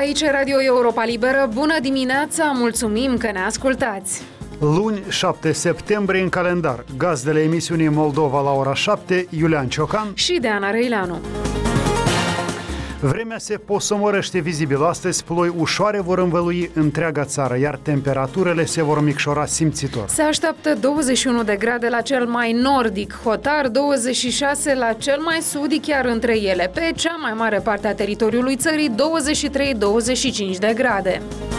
Aici e Radio Europa Liberă. Bună dimineața, mulțumim că ne ascultați! Luni, 7 septembrie în calendar. Gazdele emisiunii Moldova la ora 7, Iulian Ciocan și Deana Răileanu. Vremea se posomorăște vizibil. Astăzi ploi ușoare vor învălui întreaga țară, iar temperaturile se vor micșora simțitor. Se așteaptă 21 de grade la cel mai nordic Hotar, 26 la cel mai sudic, iar între ele, pe cea mai mare parte a teritoriului țării, 23-25 de grade.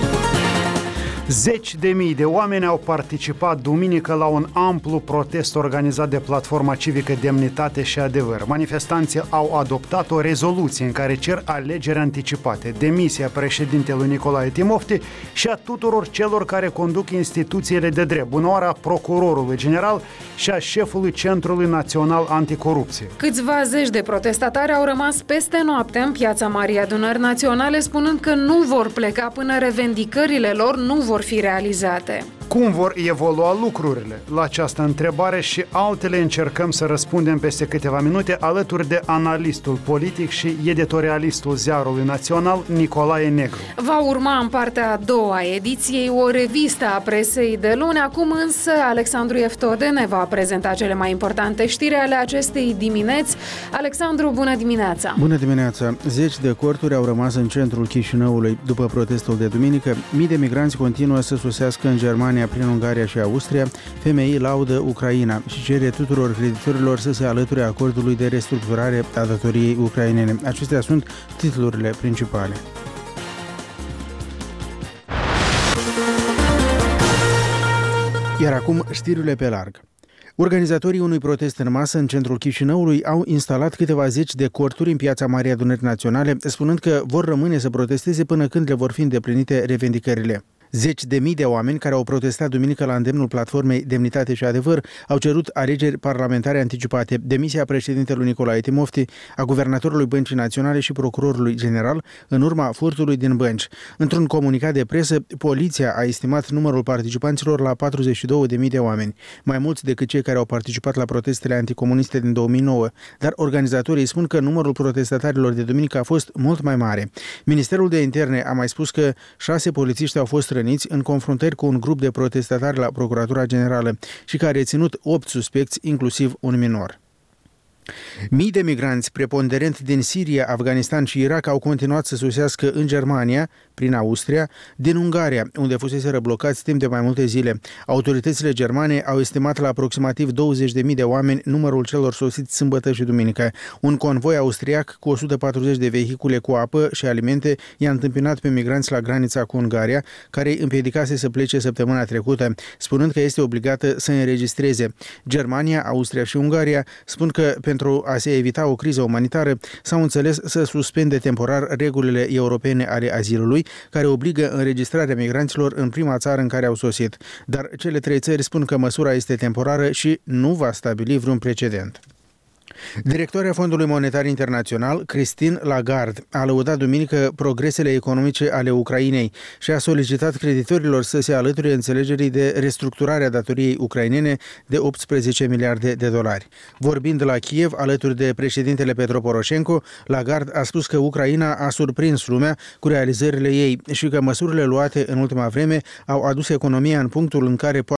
Zeci de mii de oameni au participat duminică la un amplu protest organizat de Platforma Civică Demnitate și Adevăr. Manifestanții au adoptat o rezoluție în care cer alegeri anticipate, demisia președintelui Nicolae Timofti și a tuturor celor care conduc instituțiile de drept, bunoarea procurorului general și a șefului Centrului Național Anticorupție. Câțiva zeci de protestatari au rămas peste noapte în Piața Marii Adunări Naționale, spunând că nu vor pleca până revendicările lor nu vor fi realizate. Cum vor evolua lucrurile? La această întrebare și altele încercăm să răspundem peste câteva minute alături de analistul politic și editorialistul Ziarului Național, Nicolae Negru. Va urma în partea a doua a ediției o revistă a presei de luni. Acum însă Alexandru Eftode ne va prezenta cele mai importante știri ale acestei dimineți. Alexandru, bună dimineața! Bună dimineața! Zeci de corturi au rămas în centrul Chișinăului. După protestul de duminică, mii de migranți continuă să sosească în Germania prin Ungaria și Austria. FMI laudă Ucraina și cere tuturor creditorilor să se alăture acordului de restructurare a datoriei ucrainene. Acestea sunt titlurile principale. Iar acum știrile pe larg. Organizatorii unui protest în masă în centrul Chișinăului au instalat câteva zeci de corturi în Piața Marii Adunări Naționale, spunând că vor rămâne să protesteze până când le vor fi îndeplinite revendicările. Zeci de mii de oameni care au protestat duminică la îndemnul Platformei Demnitate și Adevăr au cerut alegeri parlamentare anticipate, demisia președintelui Nicolae Timofti, a guvernatorului Băncii Naționale și procurorului general în urma furtului din bănci. Într-un comunicat de presă, poliția a estimat numărul participanților la 42.000 de oameni, mai mulți decât cei care au participat la protestele anticomuniste din 2009, dar organizatorii spun că numărul protestatarilor de duminică a fost mult mai mare. Ministerul de Interne a mai spus că 6 polițiști au fost răniți în confruntări cu un grup de protestatari la Procuratura Generală și care a reținut 8 suspecți, inclusiv un minor. Mii de migranți, preponderent din Siria, Afganistan și Irak, au continuat să sosească în Germania, prin Austria, din Ungaria, unde fuseseră blocați timp de mai multe zile. Autoritățile germane au estimat la aproximativ 20.000 de oameni numărul celor sosiți sâmbătă și duminică. Un convoi austriac cu 140 de vehicule cu apă și alimente i-a întâmpinat pe migranți la granița cu Ungaria, care îi împiedicase să plece săptămâna trecută, spunând că este obligată să înregistreze. Germania, Austria și Ungaria spun că pentru a se evita o criză umanitară s-au înțeles să suspende temporar regulile europene ale azilului, care obligă înregistrarea migranților în prima țară în care au sosit. Dar cele 3 țări spun că măsura este temporară și nu va stabili vreun precedent. Directoarea Fondului Monetar Internațional, Christine Lagarde, a lăudat duminică progresele economice ale Ucrainei și a solicitat creditorilor să se alăture înțelegerii de restructurare a datoriei ucrainene de 18 miliarde de dolari. Vorbind la Kiev, alături de președintele Petro Poroșenko, Lagarde a spus că Ucraina a surprins lumea cu realizările ei și că măsurile luate în ultima vreme au adus economia în punctul în care